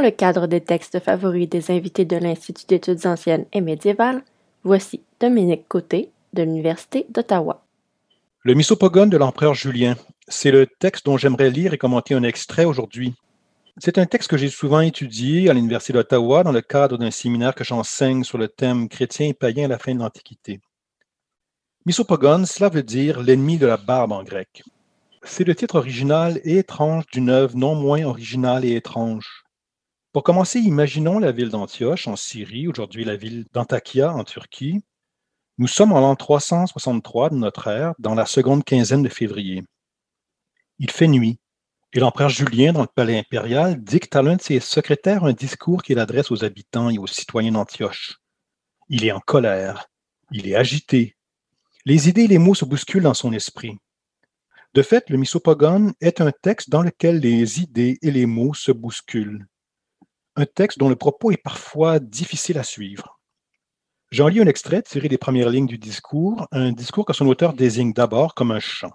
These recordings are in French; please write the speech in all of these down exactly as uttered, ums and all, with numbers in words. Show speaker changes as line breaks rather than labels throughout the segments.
Dans le cadre des textes favoris des invités de l'Institut d'études anciennes et médiévales, voici Dominique Côté de l'Université d'Ottawa.
Le Misopogone de l'empereur Julien, c'est le texte dont j'aimerais lire et commenter un extrait aujourd'hui. C'est un texte que j'ai souvent étudié à l'Université d'Ottawa dans le cadre d'un séminaire que j'enseigne sur le thème chrétien et païen à la fin de l'Antiquité. Misopogone, cela veut dire l'ennemi de la barbe en grec. C'est le titre original et étrange d'une œuvre non moins originale et étrange. Pour commencer, imaginons la ville d'Antioche en Syrie, aujourd'hui la ville d'Antakya en Turquie. Nous sommes en l'an trois cent soixante-trois de notre ère, dans la seconde quinzaine de février. Il fait nuit, et l'empereur Julien, dans le palais impérial, dicte à l'un de ses secrétaires un discours qu'il adresse aux habitants et aux citoyens d'Antioche. Il est en colère, il est agité. Les idées et les mots se bousculent dans son esprit. De fait, le Misopogone est un texte dans lequel les idées et les mots se bousculent. Un texte dont le propos est parfois difficile à suivre. J'en lis un extrait tiré des premières lignes du discours, un discours que son auteur désigne d'abord comme un chant.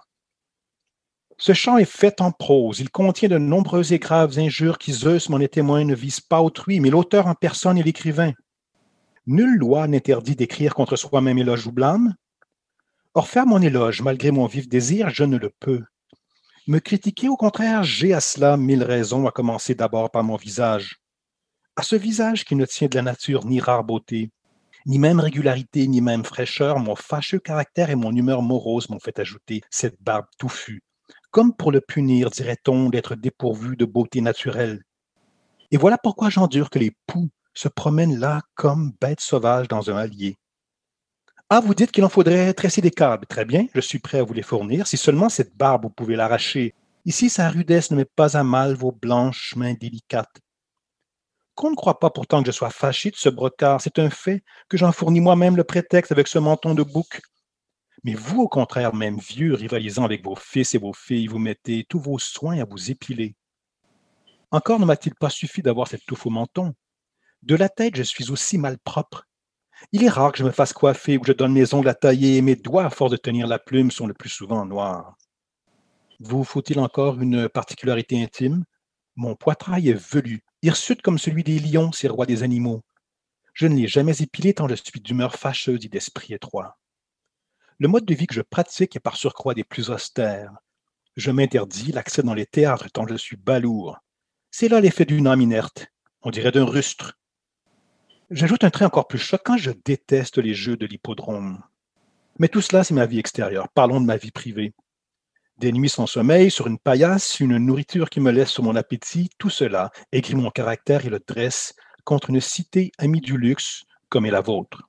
Ce chant est fait en prose, il contient de nombreuses et graves injures qui, Zeus m'en est témoin, ne visent pas autrui, mais l'auteur en personne est l'écrivain. Nulle loi n'interdit d'écrire contre soi-même éloge ou blâme. Or, faire mon éloge, malgré mon vif désir, je ne le peux. Me critiquer, au contraire, j'ai à cela mille raisons, à commencer d'abord par mon visage. À ce visage qui ne tient de la nature ni rare beauté, ni même régularité, ni même fraîcheur, mon fâcheux caractère et mon humeur morose m'ont fait ajouter cette barbe touffue, comme pour le punir, dirait-on, d'être dépourvu de beauté naturelle. Et voilà pourquoi j'endure que les poux se promènent là comme bêtes sauvages dans un hallier. Ah, vous dites qu'il en faudrait tresser des câbles. Très bien, je suis prêt à vous les fournir, si seulement cette barbe vous pouvez l'arracher. Ici, sa rudesse ne met pas à mal vos blanches mains délicates. Qu'on ne croit pas pourtant que je sois fâché de ce brocart, c'est un fait que j'en fournis moi-même le prétexte avec ce menton de bouc. Mais vous, au contraire, même vieux, rivalisant avec vos fils et vos filles, vous mettez tous vos soins à vous épiler. Encore ne m'a-t-il pas suffi d'avoir cette touffe au menton? De la tête, je suis aussi malpropre. Il est rare que je me fasse coiffer ou que je donne mes ongles à tailler, et mes doigts, à force de tenir la plume, sont le plus souvent noirs. Vous faut-il encore une particularité intime? Mon poitrail est velu, hirsute comme celui des lions, ces rois des animaux. Je ne l'ai jamais épilé tant je suis d'humeur fâcheuse et d'esprit étroit. Le mode de vie que je pratique est par surcroît des plus austères. Je m'interdis l'accès dans les théâtres tant je suis balourd. C'est là l'effet d'une âme inerte, on dirait d'un rustre. J'ajoute un trait encore plus choquant, je déteste les jeux de l'hippodrome. Mais tout cela, c'est ma vie extérieure. Parlons de ma vie privée. Des nuits sans sommeil, sur une paillasse, une nourriture qui me laisse sur mon appétit, tout cela aigrit mon caractère et le dresse contre une cité amie du luxe comme est la vôtre.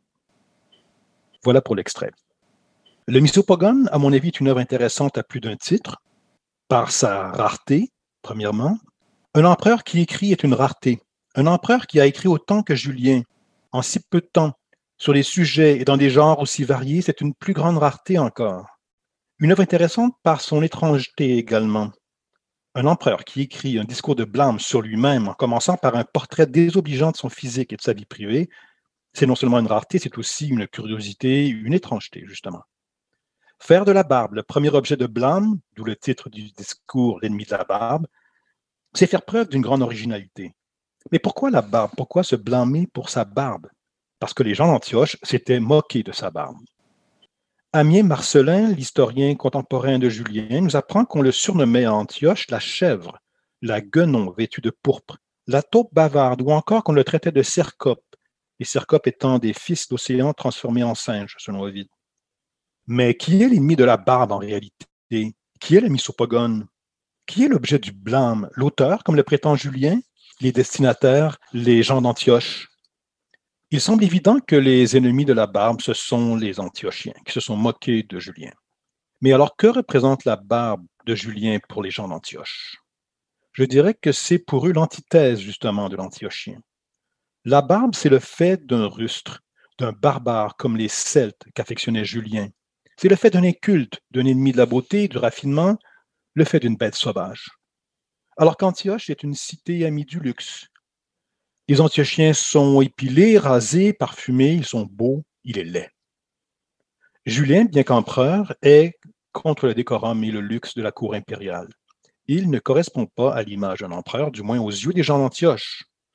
Voilà pour l'extrait. Le Misopogone, à mon avis, est une œuvre intéressante à plus d'un titre, par sa rareté, premièrement. Un empereur qui écrit est une rareté. Un empereur qui a écrit autant que Julien, en si peu de temps, sur des sujets et dans des genres aussi variés, c'est une plus grande rareté encore. Une œuvre intéressante par son étrangeté également. Un empereur qui écrit un discours de blâme sur lui-même en commençant par un portrait désobligeant de son physique et de sa vie privée, c'est non seulement une rareté, c'est aussi une curiosité, une étrangeté, justement. Faire de la barbe le premier objet de blâme, d'où le titre du discours, l'ennemi de la barbe, c'est faire preuve d'une grande originalité. Mais pourquoi la barbe? Pourquoi se blâmer pour sa barbe? Parce que les gens d'Antioche s'étaient moqués de sa barbe. Ammien Marcellin, l'historien contemporain de Julien, nous apprend qu'on le surnommait à Antioche la chèvre, la guenon vêtue de pourpre, la taupe bavarde, ou encore qu'on le traitait de cercope, les cercopes étant des fils d'océan transformés en singes, selon Ovide. Mais qui est l'ennemi de la barbe en réalité? Qui est le Misopogone? Qui est l'objet du blâme? L'auteur, comme le prétend Julien? Les destinataires, les gens d'Antioche? Il semble évident que les ennemis de la barbe, ce sont les Antiochiens, qui se sont moqués de Julien. Mais alors, que représente la barbe de Julien pour les gens d'Antioche? Je dirais que c'est pour eux l'antithèse, justement, de l'Antiochien. La barbe, c'est le fait d'un rustre, d'un barbare, comme les Celtes qu'affectionnait Julien. C'est le fait d'un inculte, d'un ennemi de la beauté, du raffinement, le fait d'une bête sauvage. Alors qu'Antioche est une cité amie du luxe. Les Antiochiens sont épilés, rasés, parfumés, ils sont beaux, il est laid. Julien, bien qu'empereur, est contre le décorum et le luxe de la cour impériale. Il ne correspond pas à l'image d'un empereur, du moins aux yeux des gens d'Antioche.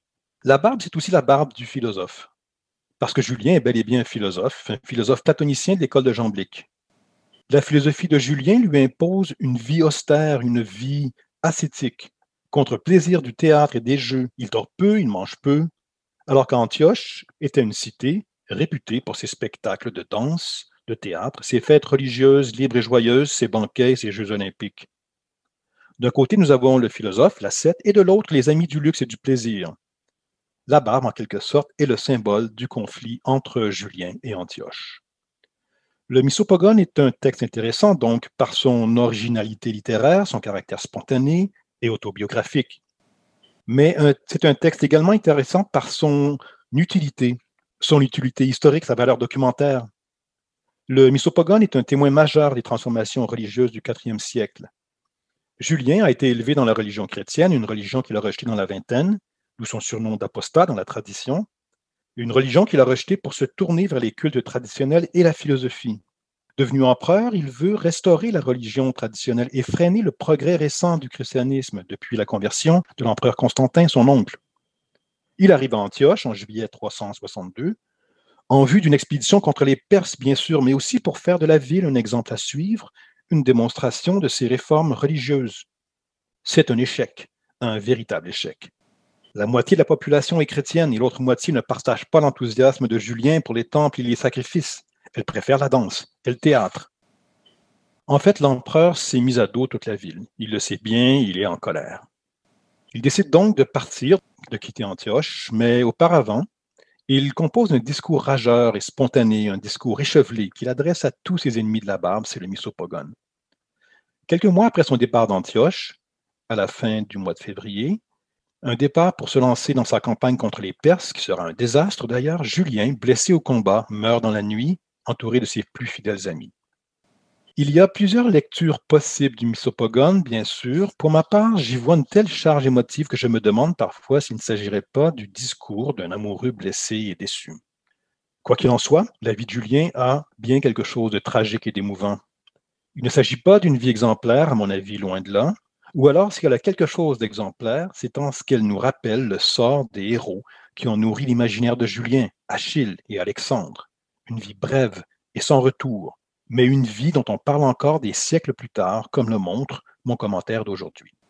La barbe, c'est aussi la barbe du philosophe. Parce que Julien est bel et bien un philosophe, un philosophe platonicien de l'école de Jamblique. La philosophie de Julien lui impose une vie austère, une vie ascétique, contre plaisir du théâtre et des jeux. Il dort peu, il mange peu, alors qu'Antioche était une cité réputée pour ses spectacles de danse, de théâtre, ses fêtes religieuses libres et joyeuses, ses banquets, ses Jeux olympiques. D'un côté, nous avons le philosophe, l'ascète, et de l'autre, les amis du luxe et du plaisir. La barbe, en quelque sorte, est le symbole du conflit entre Julien et Antioche. Le Misopogone est un texte intéressant, donc, par son originalité littéraire, son caractère spontané et autobiographique. Mais euh, c'est un texte également intéressant par son utilité, son utilité historique, sa valeur documentaire. Le Misopogone est un témoin majeur des transformations religieuses du quatrième siècle. Julien a été élevé dans la religion chrétienne, une religion qu'il a rejetée dans la vingtaine, d'où son surnom d'apostat dans la tradition, une religion qu'il a rejetée pour se tourner vers les cultes traditionnels et la philosophie. Devenu empereur, il veut restaurer la religion traditionnelle et freiner le progrès récent du christianisme depuis la conversion de l'empereur Constantin, son oncle. Il arrive à Antioche en juillet trois cent soixante-deux, en vue d'une expédition contre les Perses, bien sûr, mais aussi pour faire de la ville un exemple à suivre, une démonstration de ses réformes religieuses. C'est un échec, un véritable échec. La moitié de la population est chrétienne et l'autre moitié ne partage pas l'enthousiasme de Julien pour les temples et les sacrifices. Elle préfère la danse et le théâtre. En fait, l'empereur s'est mis à dos toute la ville. Il le sait bien, il est en colère. Il décide donc de partir, de quitter Antioche, mais auparavant, il compose un discours rageur et spontané, un discours échevelé qu'il adresse à tous ses ennemis de la barbe, c'est le Misopogone. Quelques mois après son départ d'Antioche, à la fin du mois de février, un départ pour se lancer dans sa campagne contre les Perses, qui sera un désastre d'ailleurs, Julien, blessé au combat, meurt dans la nuit, entouré de ses plus fidèles amis. Il y a plusieurs lectures possibles du Misopogone, bien sûr. Pour ma part, j'y vois une telle charge émotive que je me demande parfois s'il ne s'agirait pas du discours d'un amoureux blessé et déçu. Quoi qu'il en soit, la vie de Julien a bien quelque chose de tragique et d'émouvant. Il ne s'agit pas d'une vie exemplaire, à mon avis, loin de là. Ou alors, si elle a quelque chose d'exemplaire, c'est en ce qu'elle nous rappelle le sort des héros qui ont nourri l'imaginaire de Julien, Achille et Alexandre. Une vie brève et sans retour, mais une vie dont on parle encore des siècles plus tard, comme le montre mon commentaire d'aujourd'hui.